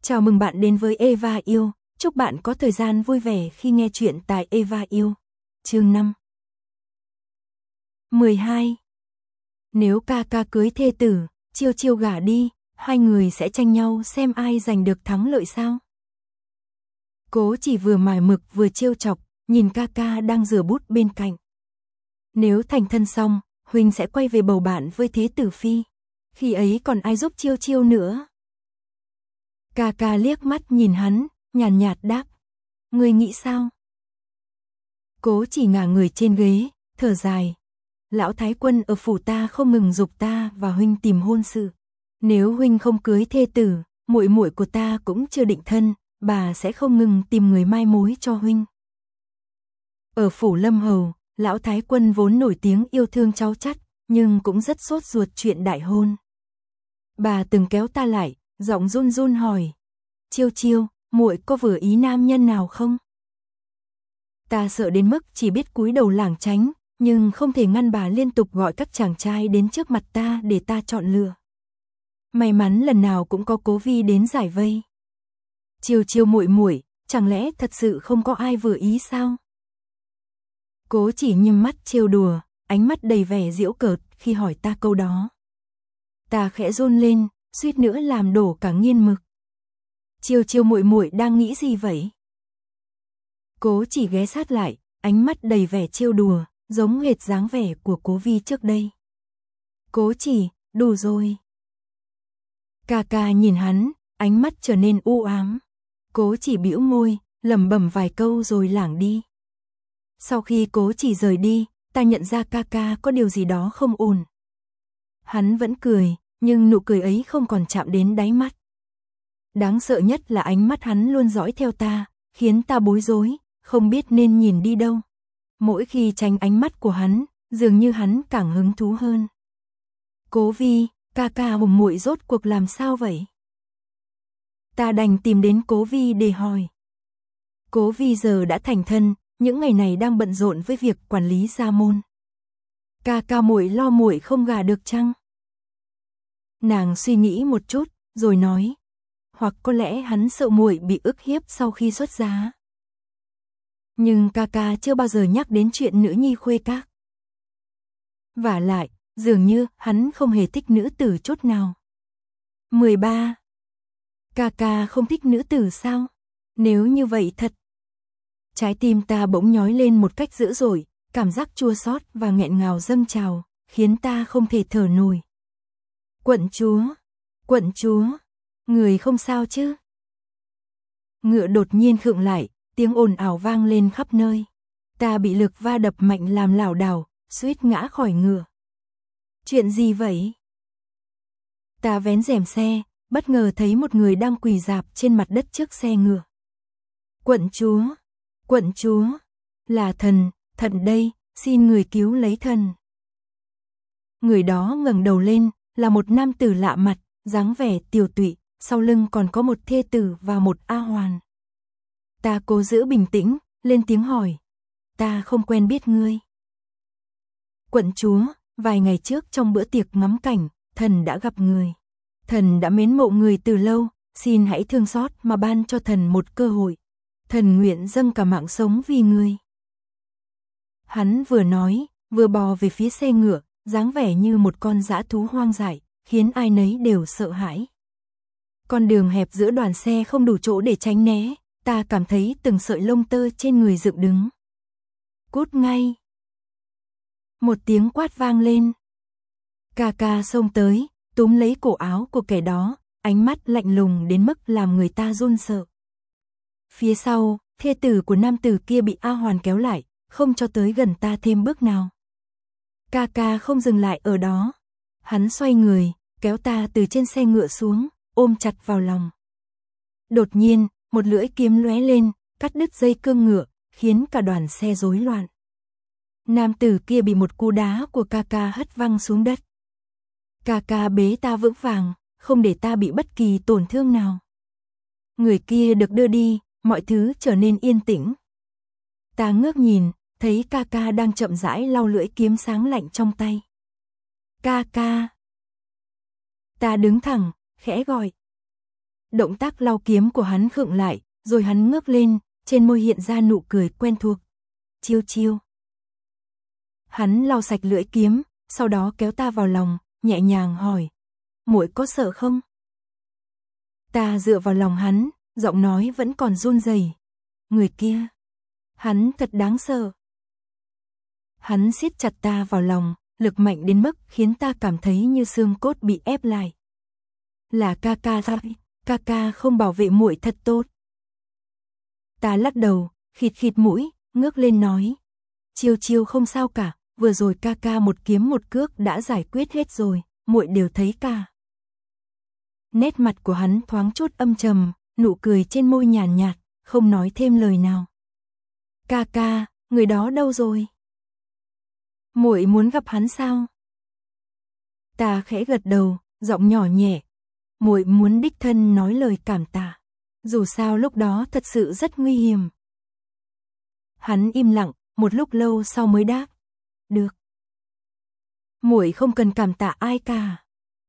Chào mừng bạn đến với Eva Yêu, chúc bạn có thời gian vui vẻ khi nghe chuyện tại Eva Yêu. Chương 5 12. Nếu ca ca cưới thê tử, Chiêu Chiêu gả đi, hai người sẽ tranh nhau xem ai giành được thắng lợi sao? Cố Chỉ vừa mải mực vừa trêu chọc, nhìn ca ca đang rửa bút bên cạnh. Nếu thành thân xong, Huynh sẽ quay về bầu bạn với thế tử phi. Khi ấy còn ai giúp Chiêu Chiêu nữa? Ca ca liếc mắt nhìn hắn, nhàn nhạt đáp. Ngươi nghĩ sao? Cố Chỉ ngả người trên ghế, thở dài. Lão Thái Quân ở phủ ta không ngừng giục ta và Huynh tìm hôn sự. Nếu Huynh không cưới thê tử, muội muội của ta cũng chưa định thân, bà sẽ không ngừng tìm người mai mối cho Huynh. Ở phủ Lâm Hầu, Lão Thái Quân vốn nổi tiếng yêu thương cháu chắt, nhưng cũng rất sốt ruột chuyện đại hôn. Bà từng kéo ta lại, giọng run run hỏi. Chiêu Chiêu, muội có vừa ý nam nhân nào không? Ta sợ đến mức chỉ biết cúi đầu lảng tránh, nhưng không thể ngăn bà liên tục gọi các chàng trai đến trước mặt ta để ta chọn lựa. May mắn lần nào cũng có Cố Vi đến giải vây. Chiêu Chiêu muội muội, chẳng lẽ thật sự không có ai vừa ý sao? Cố Chỉ nhâm mắt trêu đùa, ánh mắt đầy vẻ giễu cợt khi hỏi ta câu đó. Ta khẽ run lên, suýt nữa làm đổ cả nghiên mực. Chiêu Chiêu muội muội đang nghĩ gì vậy? Cố Chỉ ghé sát lại, ánh mắt đầy vẻ trêu đùa, giống hệt dáng vẻ của Cố Vi trước đây. Cố Chỉ, đủ rồi. Ca ca nhìn hắn, ánh mắt trở nên u ám. Cố Chỉ bĩu môi, lẩm bẩm vài câu rồi lảng đi. Sau khi Cố Chỉ rời đi, ta nhận ra ca ca có điều gì đó không ổn. Hắn vẫn cười, nhưng nụ cười ấy không còn chạm đến đáy mắt. Đáng sợ nhất là ánh mắt hắn luôn dõi theo ta, khiến ta bối rối, không biết nên nhìn đi đâu. Mỗi khi tránh ánh mắt của hắn, dường như hắn càng hứng thú hơn. Cố Vi, ca ca hùng muội rốt cuộc làm sao vậy? Ta đành tìm đến Cố Vi để hỏi. Cố Vi giờ đã thành thân, những ngày này đang bận rộn với việc quản lý gia môn. Ca ca muội lo muội không gả được chăng? Nàng suy nghĩ một chút, rồi nói. Hoặc có lẽ hắn sợ muội bị ức hiếp sau khi xuất giá. Nhưng ca ca chưa bao giờ nhắc đến chuyện nữ nhi khuê các. Vả lại, dường như hắn không hề thích nữ tử chút nào. 13. Ca ca không thích nữ tử sao? Nếu như vậy thật. Trái tim ta bỗng nhói lên một cách dữ dội, cảm giác chua xót và nghẹn ngào dâng trào, khiến ta không thể thở nổi. Quận chúa, người không sao chứ? Ngựa đột nhiên khựng lại, tiếng ồn ào vang lên khắp nơi. Ta bị lực va đập mạnh làm lảo đảo, suýt ngã khỏi ngựa. Chuyện gì vậy? Ta vén rèm xe, bất ngờ thấy một người đang quỳ rạp trên mặt đất trước xe ngựa. Quận chúa, là thần đây, xin người cứu lấy thần. Người đó ngẩng đầu lên, là một nam tử lạ mặt, dáng vẻ tiều tụy, sau lưng còn có một thê tử và một A hoàn. Ta cố giữ bình tĩnh, lên tiếng hỏi. Ta không quen biết ngươi. Quận chúa, vài ngày trước trong bữa tiệc ngắm cảnh, thần đã gặp người. Thần đã mến mộ người từ lâu, xin hãy thương xót mà ban cho thần một cơ hội. Thần nguyện dâng cả mạng sống vì ngươi. Hắn vừa nói, vừa bò về phía xe ngựa, dáng vẻ như một con dã thú hoang dại, khiến ai nấy đều sợ hãi. Con đường hẹp giữa đoàn xe không đủ chỗ để tránh né, ta cảm thấy từng sợi lông tơ trên người dựng đứng. Cút ngay! Một tiếng quát vang lên. Ca ca xông tới, túm lấy cổ áo của kẻ đó, ánh mắt lạnh lùng đến mức làm người ta run sợ. Phía sau, thê tử của nam tử kia bị A Hoàn kéo lại, không cho tới gần ta thêm bước nào. Ca ca không dừng lại ở đó. Hắn xoay người, kéo ta từ trên xe ngựa xuống, ôm chặt vào lòng. Đột nhiên, một lưỡi kiếm lóe lên, cắt đứt dây cương ngựa, khiến cả đoàn xe rối loạn. Nam tử kia bị một cú đá của ca ca hất văng xuống đất. Ca ca bế ta vững vàng, không để ta bị bất kỳ tổn thương nào. Người kia được đưa đi, mọi thứ trở nên yên tĩnh. Ta ngước nhìn, thấy ca ca đang chậm rãi lau lưỡi kiếm sáng lạnh trong tay. Ca ca. Ta đứng thẳng, khẽ gọi. Động tác lau kiếm của hắn khựng lại, rồi hắn ngước lên, trên môi hiện ra nụ cười quen thuộc. Chiêu chiêu. Hắn lau sạch lưỡi kiếm, sau đó kéo ta vào lòng, nhẹ nhàng hỏi. Muội có sợ không? Ta dựa vào lòng hắn, giọng nói vẫn còn run rẩy. Người kia, hắn thật đáng sợ. Hắn siết chặt ta vào lòng, lực mạnh đến mức khiến ta cảm thấy như xương cốt bị ép lại. Là ca ca thôi, ca ca không bảo vệ muội thật tốt. Ta lắc đầu, khịt khịt mũi, ngước lên nói. Chiêu chiêu không sao cả, vừa rồi ca ca một kiếm một cước đã giải quyết hết rồi, muội đều thấy cả. Nét mặt của hắn thoáng chút âm trầm, nụ cười trên môi nhàn nhạt, không nói thêm lời nào. Ca ca, người đó đâu rồi? Muội muốn gặp hắn sao? Ta khẽ gật đầu, giọng nhỏ nhẹ. Muội muốn đích thân nói lời cảm tạ. Dù sao lúc đó thật sự rất nguy hiểm. Hắn im lặng, một lúc lâu sau mới đáp. Được. Muội không cần cảm tạ ai cả.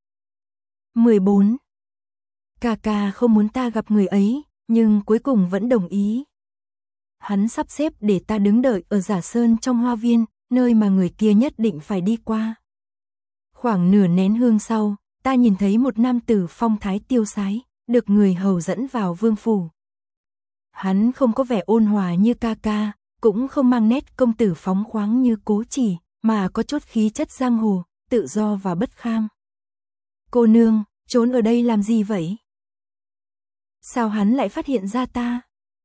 14. Ca ca không muốn ta gặp người ấy, nhưng cuối cùng vẫn đồng ý. Hắn sắp xếp để ta đứng đợi ở Giả Sơn trong hoa viên, nơi mà người kia nhất định phải đi qua. Khoảng nửa nén hương sau, ta nhìn thấy một nam tử phong thái tiêu sái, được người hầu dẫn vào vương phủ. Hắn không có vẻ ôn hòa như ca ca, cũng không mang nét công tử phóng khoáng như Cố Chỉ, mà có chút khí chất giang hồ, tự do và bất kham. Cô nương, trốn ở đây làm gì vậy? Sao hắn lại phát hiện ra ta?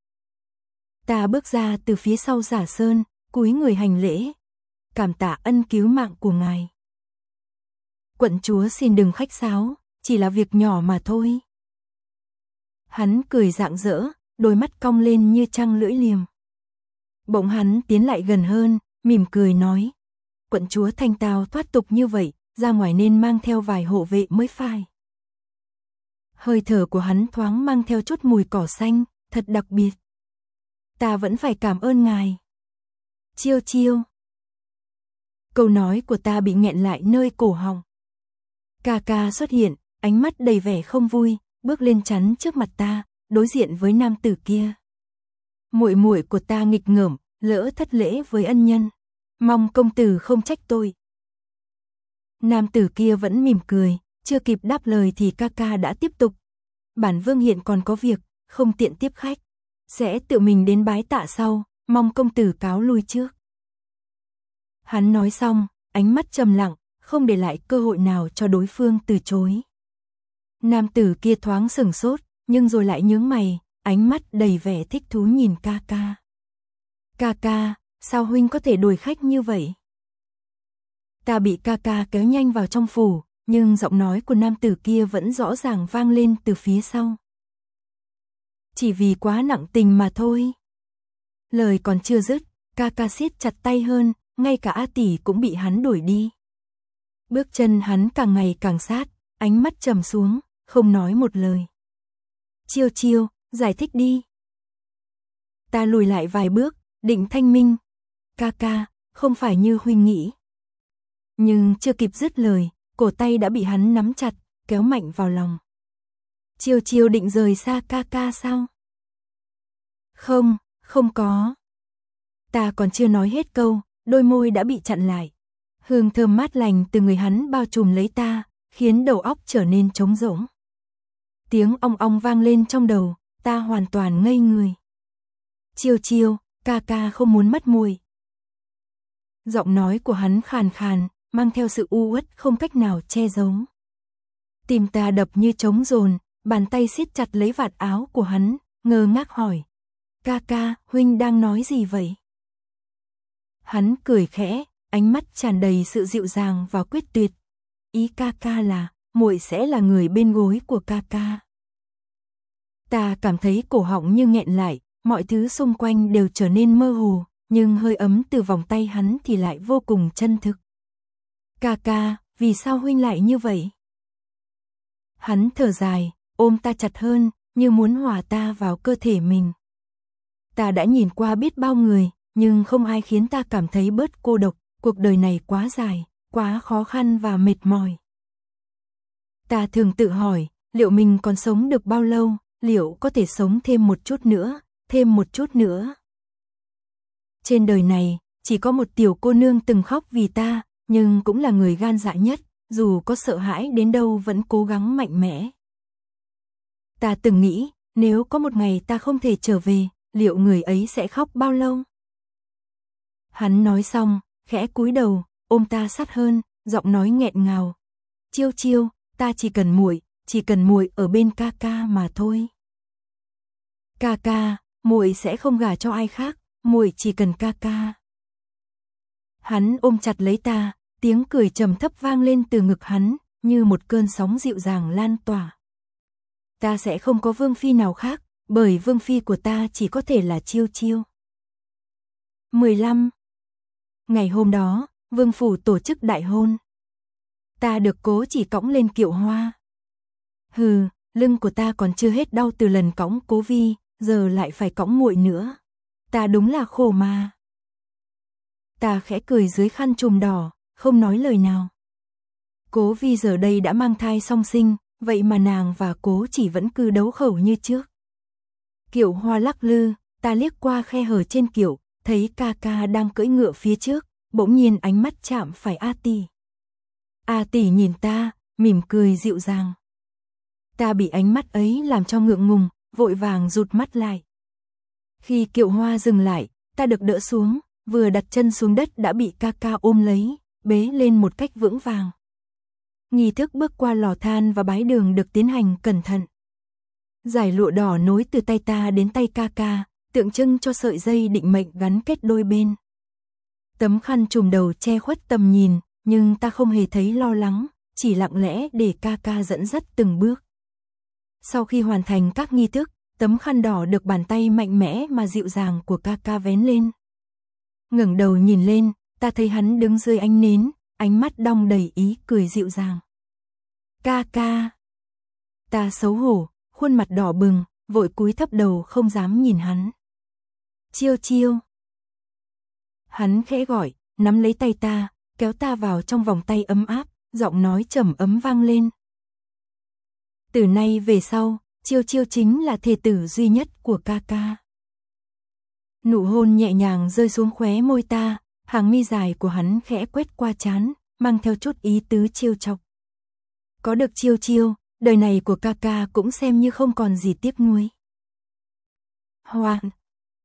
Ta bước ra từ phía sau Giả Sơn, cúi người hành lễ. Cảm tạ ân cứu mạng của ngài. Quận chúa xin đừng khách sáo, chỉ là việc nhỏ mà thôi. Hắn cười rạng rỡ, đôi mắt cong lên như trăng lưỡi liềm. Bỗng hắn tiến lại gần hơn, mỉm cười nói. Quận chúa thanh tao thoát tục như vậy, ra ngoài nên mang theo vài hộ vệ mới phải. Hơi thở của hắn thoáng mang theo chút mùi cỏ xanh, thật đặc biệt. Ta vẫn phải cảm ơn ngài. Chiêu chiêu. Câu nói của ta bị nghẹn lại nơi cổ họng. Ca ca xuất hiện, ánh mắt đầy vẻ không vui, bước lên chắn trước mặt ta, đối diện với nam tử kia. Muội muội của ta nghịch ngợm, lỡ thất lễ với ân nhân, mong công tử không trách tôi. Nam tử kia vẫn mỉm cười, chưa kịp đáp lời thì ca ca đã tiếp tục. Bản vương hiện còn có việc, không tiện tiếp khách, sẽ tự mình đến bái tạ sau, mong công tử cáo lui trước. Hắn nói xong, ánh mắt trầm lặng, không để lại cơ hội nào cho đối phương từ chối. Nam tử kia thoáng sửng sốt, nhưng rồi lại nhướng mày, ánh mắt đầy vẻ thích thú nhìn ca ca. Ca ca, sao huynh có thể đuổi khách như vậy? Ta bị ca ca kéo nhanh vào trong phủ, nhưng giọng nói của nam tử kia vẫn rõ ràng vang lên từ phía sau. Chỉ vì quá nặng tình mà thôi. Lời còn chưa dứt, ca ca siết chặt tay hơn, ngay cả A tỷ cũng bị hắn đuổi đi. Bước chân hắn càng ngày càng sát, ánh mắt trầm xuống, không nói một lời. Chiêu chiêu, giải thích đi. Ta lùi lại vài bước, định thanh minh. Ca ca, không phải như huynh nghĩ. Nhưng chưa kịp dứt lời, cổ tay đã bị hắn nắm chặt, kéo mạnh vào lòng. Chiêu chiêu định rời xa ca ca sao? Không, không có. Ta còn chưa nói hết câu, đôi môi đã bị chặn lại. Hương thơm mát lành từ người hắn bao trùm lấy ta, khiến đầu óc trở nên trống rỗng. Tiếng ong ong vang lên trong đầu, ta hoàn toàn ngây người. Chiêu chiêu, ca ca không muốn mất muội. Giọng nói của hắn khàn khàn, mang theo sự u uất không cách nào che giấu. Tim ta đập như trống dồn, bàn tay siết chặt lấy vạt áo của hắn, ngơ ngác hỏi. Ca ca, huynh đang nói gì vậy? Hắn cười khẽ, ánh mắt tràn đầy sự dịu dàng và quyết tuyệt. Ý ca ca là, muội sẽ là người bên gối của ca ca. Ta cảm thấy cổ họng như nghẹn lại, mọi thứ xung quanh đều trở nên mơ hồ, nhưng hơi ấm từ vòng tay hắn thì lại vô cùng chân thực. Ca ca, vì sao huynh lại như vậy? Hắn thở dài, ôm ta chặt hơn, như muốn hòa ta vào cơ thể mình. Ta đã nhìn qua biết bao người, nhưng không ai khiến ta cảm thấy bớt cô độc, cuộc đời này quá dài, quá khó khăn và mệt mỏi. Ta thường tự hỏi, liệu mình còn sống được bao lâu, liệu có thể sống thêm một chút nữa, thêm một chút nữa. Trên đời này, chỉ có một tiểu cô nương từng khóc vì ta, nhưng cũng là người gan dạ nhất, dù có sợ hãi đến đâu vẫn cố gắng mạnh mẽ. Ta từng nghĩ, nếu có một ngày ta không thể trở về, liệu người ấy sẽ khóc bao lâu? Hắn nói xong, khẽ cúi đầu, ôm ta sát hơn, giọng nói nghẹn ngào. Chiêu chiêu, ta chỉ cần muội ở bên ca ca mà thôi. Ca ca, muội sẽ không gả cho ai khác, muội chỉ cần ca ca. Hắn ôm chặt lấy ta, tiếng cười trầm thấp vang lên từ ngực hắn, như một cơn sóng dịu dàng lan tỏa. Ta sẽ không có vương phi nào khác, bởi vương phi của ta chỉ có thể là Chiêu Chiêu. 15. Ngày hôm đó, vương phủ tổ chức đại hôn. Ta được Cố Chỉ cõng lên kiệu hoa. Hừ, lưng của ta còn chưa hết đau từ lần cõng Cố Vi, giờ lại phải cõng muội nữa. Ta đúng là khổ mà. Ta khẽ cười dưới khăn trùm đỏ, không nói lời nào. Cố Vi giờ đây đã mang thai song sinh, vậy mà nàng và Cố Chỉ vẫn cứ đấu khẩu như trước. Kiệu hoa lắc lư, ta liếc qua khe hở trên kiệu, thấy ca ca đang cưỡi ngựa phía trước, bỗng nhiên ánh mắt chạm phải A Tỷ. A Tỷ nhìn ta, mỉm cười dịu dàng. Ta bị ánh mắt ấy làm cho ngượng ngùng, vội vàng rụt mắt lại. Khi kiệu hoa dừng lại, ta được đỡ xuống, vừa đặt chân xuống đất đã bị ca ca ôm lấy, bế lên một cách vững vàng. Nghi thức bước qua lò than và bái đường được tiến hành cẩn thận. Dải lụa đỏ nối từ tay ta đến tay ca ca, tượng trưng cho sợi dây định mệnh gắn kết đôi bên. Tấm khăn trùm đầu che khuất tầm nhìn, nhưng ta không hề thấy lo lắng, chỉ lặng lẽ để ca ca dẫn dắt từng bước. Sau khi hoàn thành các nghi thức, tấm khăn đỏ được bàn tay mạnh mẽ mà dịu dàng của ca ca vén lên. Ngẩng đầu nhìn lên, ta thấy hắn đứng dưới ánh nến, ánh mắt đong đầy ý cười dịu dàng. Ca ca. Ta xấu hổ, khuôn mặt đỏ bừng, vội cúi thấp đầu không dám nhìn hắn. Chiêu Chiêu. Hắn khẽ gọi, nắm lấy tay ta, kéo ta vào trong vòng tay ấm áp, giọng nói trầm ấm vang lên. Từ nay về sau, Chiêu Chiêu chính là thê tử duy nhất của ca ca. Nụ hôn nhẹ nhàng rơi xuống khóe môi ta, hàng mi dài của hắn khẽ quét qua trán, mang theo chút ý tứ trêu chọc. Có được Chiêu Chiêu, đời này của ca ca cũng xem như không còn gì tiếc nuối. Hoàn